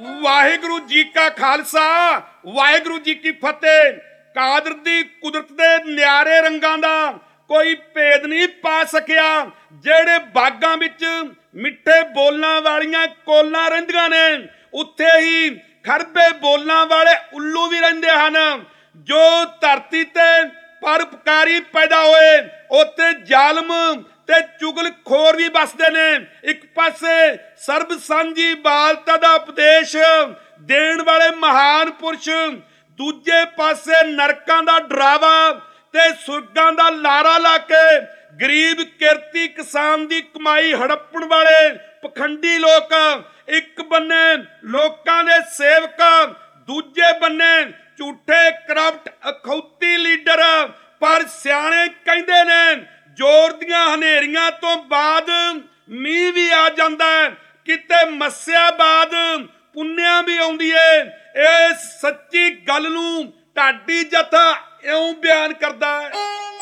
ਵਾਹਿਗੁਰੂ ਜੀ ਕਾ ਖਾਲਸਾ, ਵਾਹਿਗੁਰੂ ਜੀ ਕੀ ਫਤਿਹ। ਕਾਦਰ ਦੀ ਕੁਦਰਤ ਦੇ ਨਿਆਰੇ ਰੰਗਾਂ ਦਾ ਕੋਈ ਭੇਦ ਨਹੀਂ ਪਾ ਸਕਿਆ। ਜਿਹੜੇ ਬਾਗਾਂ ਵਿੱਚ ਮਿੱਠੇ ਬੋਲਾਂ ਵਾਲੀਆਂ ਕੋਲਾਂ ਰਹਿੰਦੀਆਂ ਨੇ, ਉੱਥੇ ਹੀ ਖਰਬੇ ਬੋਲਾਂ ਵਾਲੇ ਉੱਲੂ ਵੀ ਰਹਿੰਦੇ ਹਨ। ਜੋ ਧਰਤੀ ਤੇ ਪਰਉਪਕਾਰੀ ਪੈਦਾ ਹੋਏ, ਉੱਥੇ ਜ਼ਾਲਮ ਤੇ ਚੁਗਲਖੋਰ ਵੀ ਵੱਸਦੇ ਨੇ। ਇੱਕ ਪਾਸੇ ਸਰਬ ਸਾਂਝੀ ਬਾਲਤਾ ਦਾ ਉਪਦੇਸ਼ ਦੇਣ ਵਾਲੇ ਮਹਾਨ ਪੁਰਸ਼, ਦੂਜੇ ਪਾਸੇ ਨਰਕਾਂ ਦਾ ਡਰਾਵਾ ਤੇ ਸੁਰਗਾਂ ਦਾ ਲਾਰਾ ਲਾ ਕੇ ਗਰੀਬ ਕਿਰਤੀ ਕਿਸਾਨ ਦੀ ਕਮਾਈ ਹੜੱਪਣ ਵਾਲੇ ਪਖੰਡੀ ਲੋਕ। ਇੱਕ ਬੰਨੇ ਲੋਕਾਂ ਦੇ ਸੇਵਕ, ਦੂਜੇ ਬੰਨੇ ਝੂਠੇ ਕਰਪਟ ਅਖੌਤੀ ਲੀਡਰ। ਪਰ ਸਿਆਣੇ ਕਹਿੰਦੇ ਨੇ, ਜ਼ੋਰ ਦੀਆਂ ਹਨੇਰੀਆਂ ਤੋਂ ਬਾਅਦ ਮੀਂਹ ਵੀ ਆ ਜਾਂਦਾ ਹੈ, ਕਿਤੇ ਮੱਸਿਆ ਬਾਅਦ ਪੁੰਨਿਆ ਵੀ ਆਉਂਦੀ ਏ। ਇਹ ਸੱਚੀ ਗੱਲ ਨੂੰ ਢਾਡੀ ਜਥਾ ਇਉਂ ਬਿਆਨ ਕਰਦਾ ਹੈ।